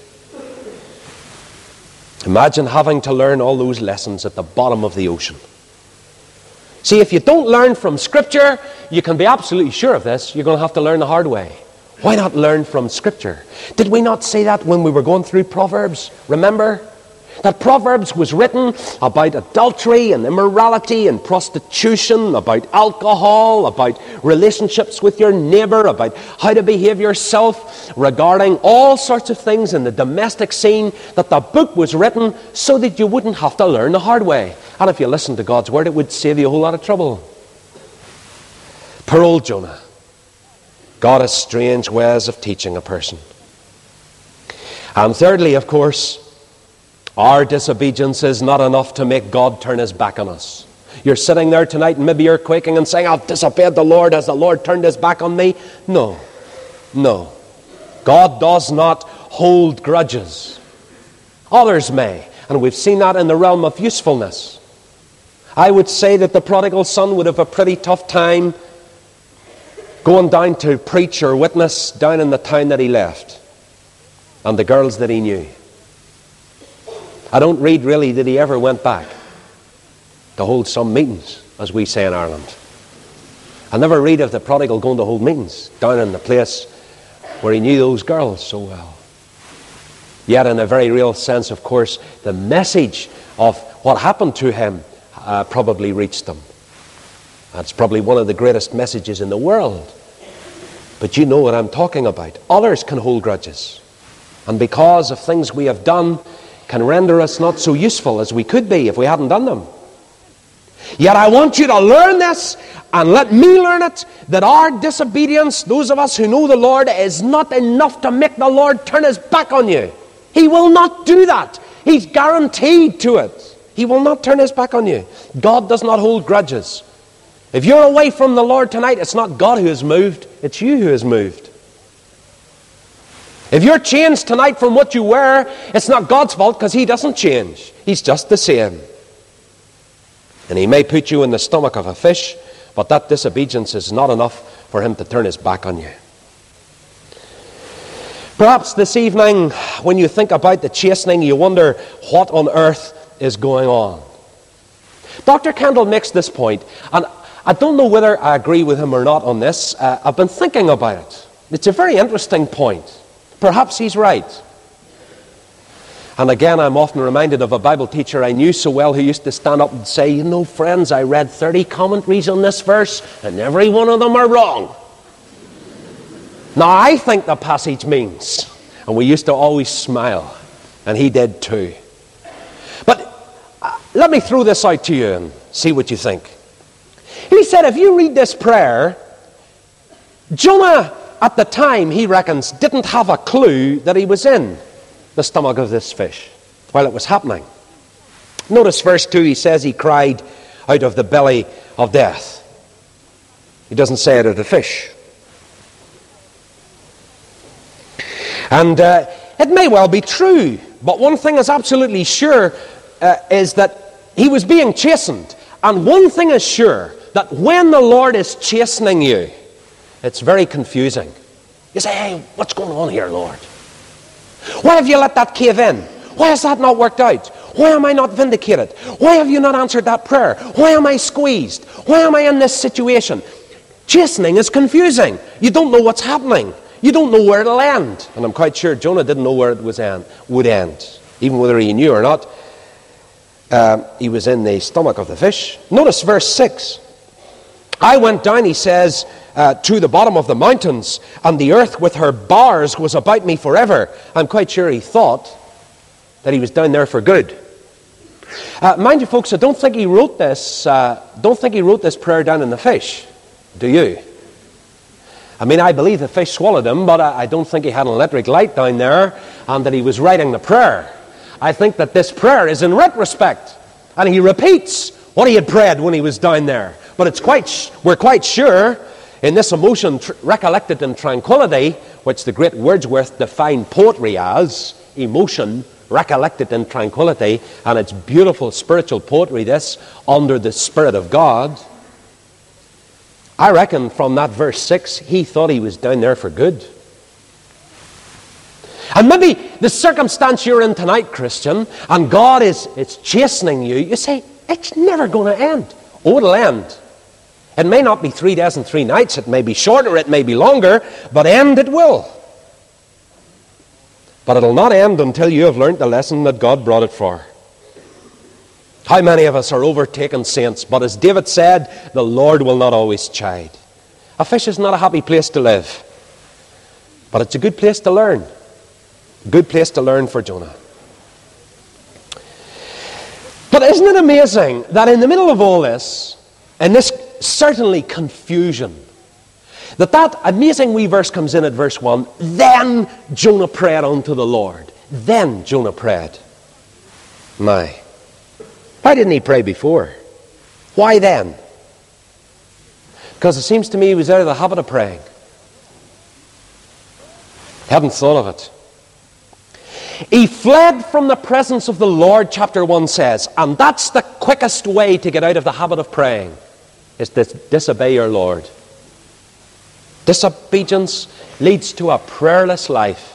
Imagine having to learn all those lessons at the bottom of the ocean. See, if you don't learn from Scripture, you can be absolutely sure of this, you're going to have to learn the hard way. Why not learn from Scripture? Did we not say that when we were going through Proverbs? Remember? That Proverbs was written about adultery and immorality and prostitution, about alcohol, about relationships with your neighbour, about how to behave yourself, regarding all sorts of things in the domestic scene, that the book was written so that you wouldn't have to learn the hard way. And if you listen to God's word, it would save you a whole lot of trouble. Poor old Jonah. God has strange ways of teaching a person. And thirdly, of course, our disobedience is not enough to make God turn His back on us. You're sitting there tonight and maybe you're quaking and saying, I've disobeyed the Lord. Has the Lord turned His back on me? No. No. God does not hold grudges. Others may. And we've seen that in the realm of usefulness. I would say that the prodigal son would have a pretty tough time going down to preach or witness down in the town that he left, and the girls that he knew. I don't read really that he ever went back to hold some meetings, as we say in Ireland. I never read of the prodigal going to hold meetings down in the place where he knew those girls so well. Yet in a very real sense, of course, the message of what happened to him probably reached them. That's probably one of the greatest messages in the world. But you know what I'm talking about. Others can hold grudges. And because of things we have done, can render us not so useful as we could be if we hadn't done them. Yet I want you to learn this, and let me learn it, that our disobedience, those of us who know the Lord, is not enough to make the Lord turn His back on you. He will not do that. He's guaranteed to it. He will not turn His back on you. God does not hold grudges. If you're away from the Lord tonight, it's not God who has moved, it's you who has moved. If you're changed tonight from what you were, it's not God's fault, because He doesn't change. He's just the same. And He may put you in the stomach of a fish, but that disobedience is not enough for Him to turn His back on you. Perhaps this evening, when you think about the chastening, you wonder what on earth is going on. Dr. Kendall makes this point, and I don't know whether I agree with him or not on this. I've been thinking about it. It's a very interesting point. Perhaps he's right. And again, I'm often reminded of a Bible teacher I knew so well who used to stand up and say, you know, friends, I read 30 commentaries on this verse, and every one of them are wrong. Now, I think the passage means, and we used to always smile, and he did too. But let me throw this out to you and see what you think. He said, if you read this prayer, Jonah, at the time, he reckons, didn't have a clue that he was in the stomach of this fish while it was happening. Notice verse 2, he says he cried out of the belly of death. He doesn't say it of the fish. And it may well be true, but one thing is absolutely sure is that he was being chastened. And one thing is sure, that when the Lord is chastening you, it's very confusing. You say, hey, what's going on here, Lord? Why have you let that cave in? Why has that not worked out? Why am I not vindicated? Why have you not answered that prayer? Why am I squeezed? Why am I in this situation? Chastening is confusing. You don't know what's happening. You don't know where it'll end. And I'm quite sure Jonah didn't know where it would end. Even whether he knew or not, he was in the stomach of the fish. Notice verse 6. I went down, he says, to the bottom of the mountains, and the earth with her bars was about me forever. I'm quite sure he thought that he was down there for good. Mind you, folks, I don't think he wrote this. Don't think he wrote this prayer down in the fish. Do you? I mean, I believe the fish swallowed him, but I don't think he had an electric light down there, and that he was writing the prayer. I think that this prayer is in retrospect, and he repeats what he had prayed when he was down there. But we're quite sure in this emotion recollected in tranquility, which the great Wordsworth defined poetry as, emotion recollected in tranquility, and it's beautiful spiritual poetry, this, under the Spirit of God. I reckon from that verse 6, he thought he was down there for good. And maybe the circumstance you're in tonight, Christian, and God is chastening you, you say, it's never going to end. Oh, it'll end. It may not be 3 days and 3 nights, it may be shorter, it may be longer, but end it will. But it'll not end until you have learned the lesson that God brought it for. How many of us are overtaken saints? But as David said, the Lord will not always chide. A fish is not a happy place to live, but it's a good place to learn. A good place to learn for Jonah. But isn't it amazing that in the middle of all this, and this certainly confusion, that amazing wee verse comes in at verse 1, then Jonah prayed unto the Lord. Then Jonah prayed. My. Why didn't he pray before? Why then? Because it seems to me he was out of the habit of praying. Hadn't thought of it. He fled from the presence of the Lord, chapter 1 says, and that's the quickest way to get out of the habit of praying, is to disobey your Lord. Disobedience leads to a prayerless life.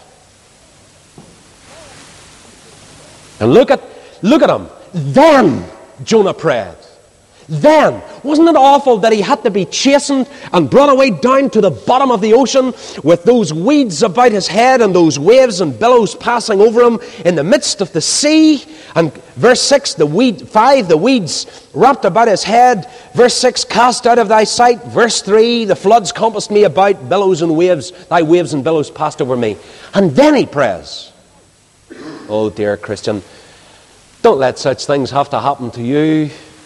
And look at him. Then Jonah prayed. Then. Wasn't it awful that he had to be chastened and brought away down to the bottom of the ocean with those weeds about his head and those waves and billows passing over him in the midst of the sea? And verse 6, the weeds wrapped about his head. Verse 6, cast out of thy sight. Verse 3, the floods compassed me about, billows and waves, thy waves and billows passed over me. And then he prays. Oh dear Christian, don't let such things have to happen to you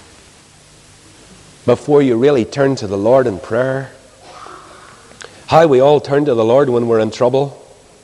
before you really turn to the Lord in prayer. How we all turn to the Lord when we're in trouble,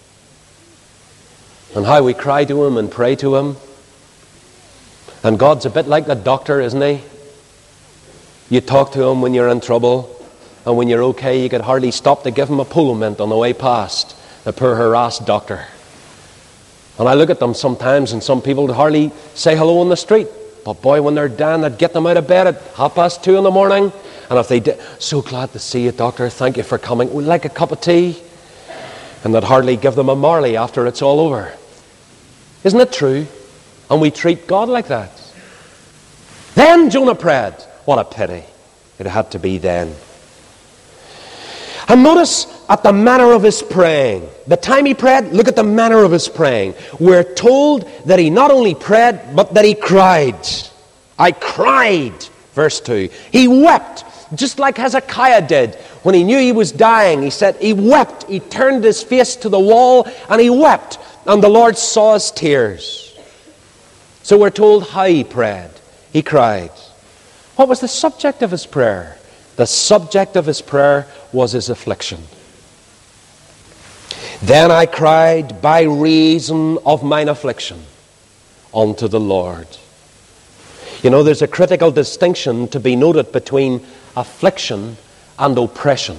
and how we cry to Him and pray to Him. And God's a bit like the doctor, isn't He? You talk to Him when you're in trouble, and when you're okay, you could hardly stop to give Him a polo mint on the way past, the poor harassed doctor. And I look at them sometimes, and some people would hardly say hello on the street. But boy, when they're down, I'd get them out of bed at 2:30 in the morning. And if they did, so glad to see you, doctor, thank you for coming. Would like a cup of tea? And they'd hardly give them a Marley after it's all over. Isn't it true? And we treat God like that. Then Jonah prayed. What a pity. It had to be then. And notice at the manner of his praying. The time he prayed, look at the manner of his praying. We're told that he not only prayed, but that he cried. I cried, verse 2. He wept, just like Hezekiah did. When he knew he was dying, he said he wept. He turned his face to the wall and he wept. And the Lord saw his tears. So we're told how he prayed. He cried. What was the subject of his prayer? The subject of his prayer was his affliction. Then I cried by reason of mine affliction unto the Lord. You know, there's a critical distinction to be noted between affliction and oppression.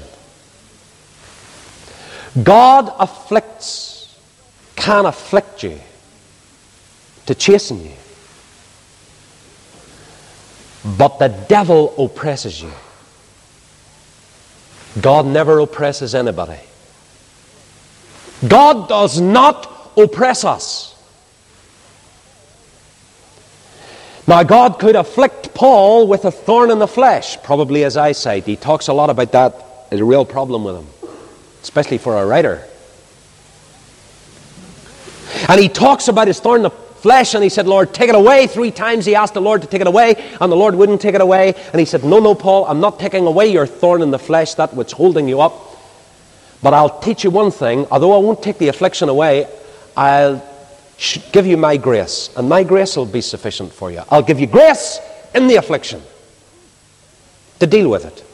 God can afflict you to chasten you. But the devil oppresses you. God never oppresses anybody. God does not oppress us. Now, God could afflict Paul with a thorn in the flesh, probably his eyesight. He talks a lot about that. There's a real problem with him, especially for a writer. And he talks about his thorn in the flesh, and he said, Lord, take it away. 3 times he asked the Lord to take it away, and the Lord wouldn't take it away. And he said, no, Paul, I'm not taking away your thorn in the flesh, that which holding you up. But I'll teach you one thing. Although I won't take the affliction away, I'll give you my grace, and my grace will be sufficient for you. I'll give you grace in the affliction to deal with it.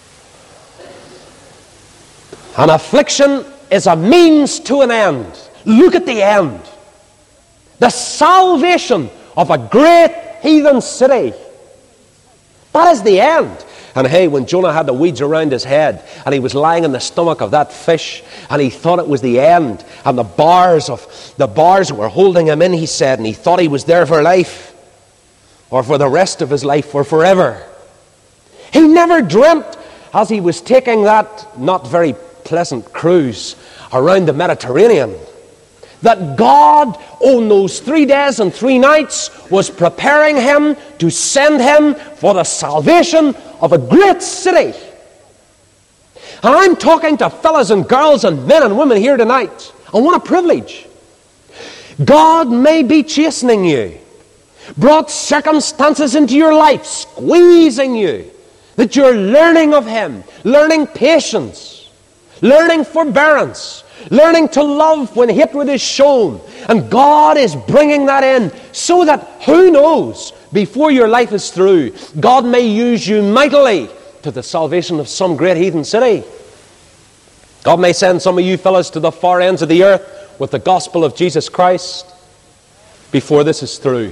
An affliction is a means to an end. Look at the end. The salvation of a great heathen city. That is the end. And hey, when Jonah had the weeds around his head and he was lying in the stomach of that fish and he thought it was the end, and the bars were holding him in, he said, and he thought he was there for life, or for the rest of his life, or forever. He never dreamt, as he was taking that not very pleasant cruise around the Mediterranean, that God, on those 3 days and 3 nights, was preparing him to send him for the salvation of a great city. And I'm talking to fellas and girls and men and women here tonight. And what a privilege. God may be chastening you, brought circumstances into your life, squeezing you, that you're learning of Him, learning patience, learning forbearance, learning to love when hatred is shown. And God is bringing that in so that, who knows, before your life is through, God may use you mightily to the salvation of some great heathen city. God may send some of you fellas to the far ends of the earth with the gospel of Jesus Christ before this is through.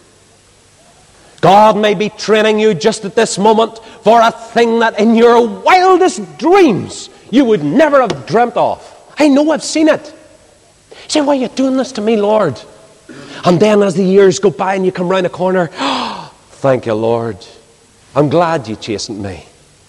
God may be training you just at this moment for a thing that in your wildest dreams you would never have dreamt of. I know, I've seen it. You say, why are you doing this to me, Lord? And then as the years go by and you come round a corner, oh, thank you, Lord. I'm glad you chastened me.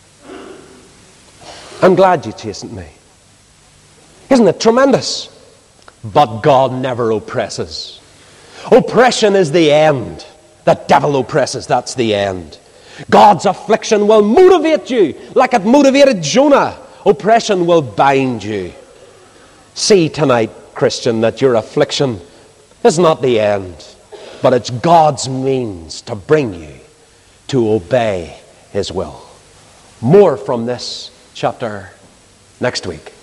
I'm glad you chastened me. Isn't it tremendous? But God never oppresses. Oppression is the end. The devil oppresses, that's the end. God's affliction will motivate you like it motivated Jonah. Oppression will bind you. See tonight, Christian, that your affliction is not the end, but it's God's means to bring you to obey His will. More from this chapter next week.